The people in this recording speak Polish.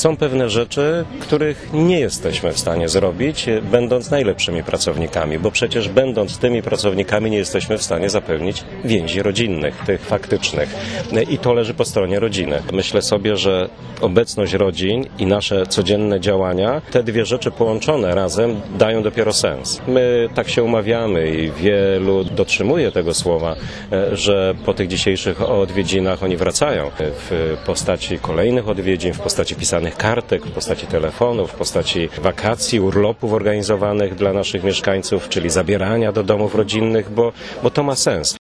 Są pewne rzeczy, których nie jesteśmy w stanie zrobić, będąc najlepszymi pracownikami, bo przecież będąc tymi pracownikami nie jesteśmy w stanie zapewnić więzi rodzinnych, tych faktycznych. I to leży po stronie rodziny. Myślę sobie, że obecność rodzin i nasze codzienne działania, te dwie rzeczy połączone razem dają dopiero sens. My tak się umawiamy i wielu dotrzymuje tego słowa, że po tych dzisiejszych odwiedzinach oni wracają w postaci kolejnych odwiedzin, w postaci pisanych kartek, w postaci telefonów, w postaci wakacji, urlopów organizowanych dla naszych mieszkańców, czyli zabierania do domów rodzinnych, bo to ma sens.